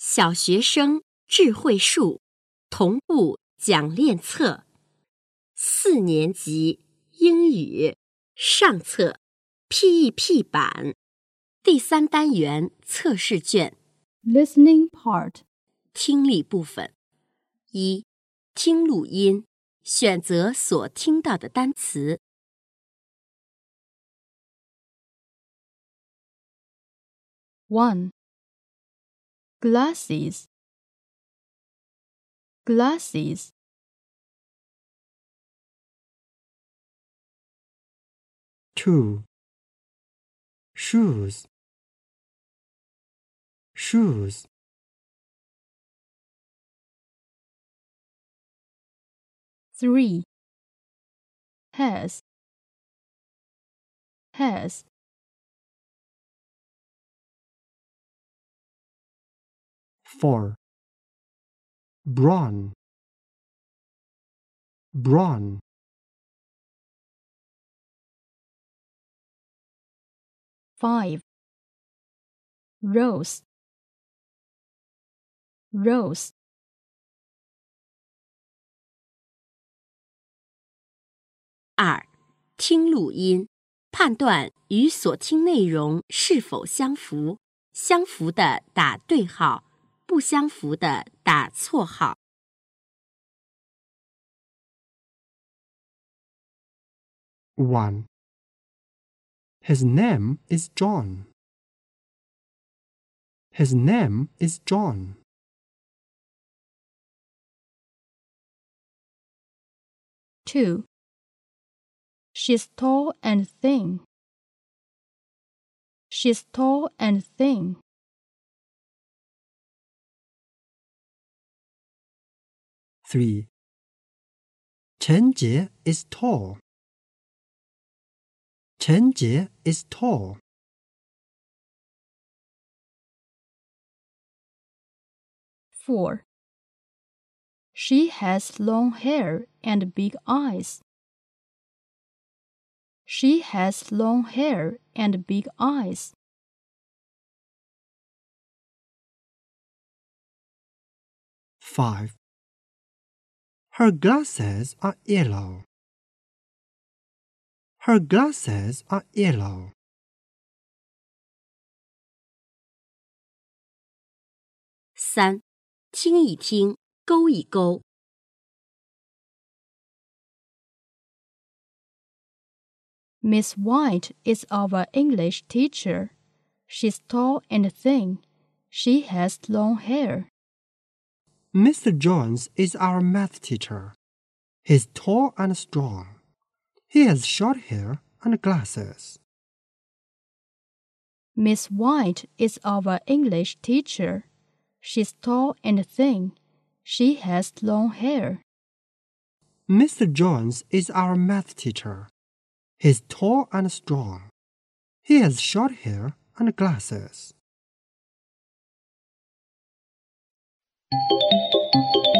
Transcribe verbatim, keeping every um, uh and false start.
小学生智慧树同步讲练册，四年级英语上册 P E P 版第三单元测试卷 Listening part 听力部分。一、听录音，选择所听到的单词。 one. Glasses. Glasses. two. Shoes. Shoes. three. Has. Has. four. Brawn. Brawn. five. Rose. Rose. 二、听录音，判断与所听内容是否相符，相符的打对号，不相符的打错号。 one. His name is John. His name is John. two. She's tall and thin. She's tall and thin. three. Chen Jie is tall. Chen Jie is tall. four. She has long hair and big eyes. She has long hair and big eyes. five. Her glasses are yellow. Her glasses are yellow. 三、听一听，勾一勾。 Miss White is our English teacher. She's tall and thin. She has long hair. Mister Jones is our math teacher. He's tall and strong. He has short hair and glasses. Miss White is our English teacher. She's tall and thin. She has long hair. Mister Jones is our math teacher. He's tall and strong. He has short hair and glasses.